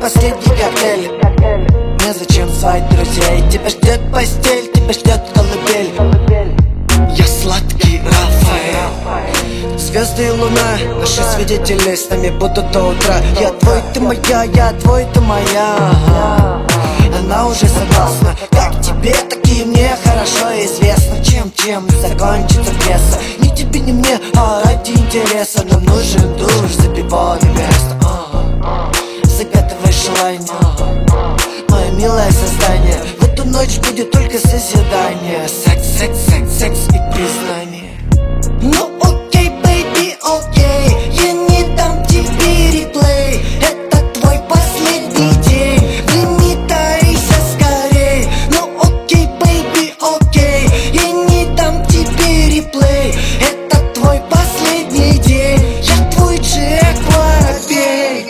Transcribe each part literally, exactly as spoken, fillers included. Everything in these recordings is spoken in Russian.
последний коктейль. Незачем звать друзей, тебя ждет постель, тебя ждет колыбель. Я сладкий Рафаэль. Звезды и луна, наши свидетели с нами будут до утра. Я твой, ты моя, я твой, ты моя. Она уже согласна. Как тебе, так и мне хорошо известно. Чем, чем закончится пьеса. Ни тебе, ни мне, а ради интереса. Нам нужен душ, забиванный место. Загадывай желание, мое милое создание. В эту ночь будет только созидание. Секс, секс, секс, секс и признание. Ну окей, бэйби, окей, я не дам тебе реплей. Это твой последний день, выметайся скорей. Ну окей, бэйби, окей, я не дам тебе реплей. Это твой последний день, я твой Джек Воробей.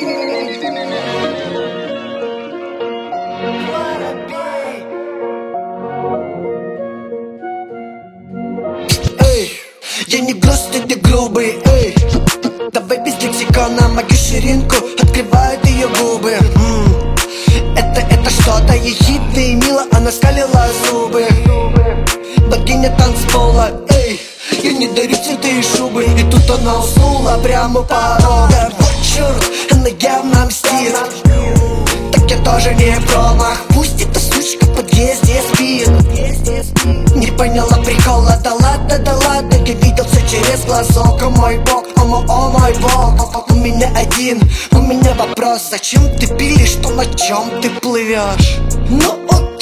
Эй, я не грустный, ты грубый, эй. Давай без лексикона мою ширинку, открывают ее губы. М-м, Это, это что-то ехидное и мило, она скалила зубы. Богиня танцпола, эй. Я не дарю цветы и шубы. И тут она уснула прямо у порога. Вот черт, она явно мстит. Так я тоже не промах. Пусть эта сучка в подъезде спит. Не поняла прикола, да ладно, да ладно. Я видел все через глазок, о мой бог, о мой, о мой бог. У меня один, у меня вопрос. Зачем ты пилишь, то на чем ты плывешь? Ну окей.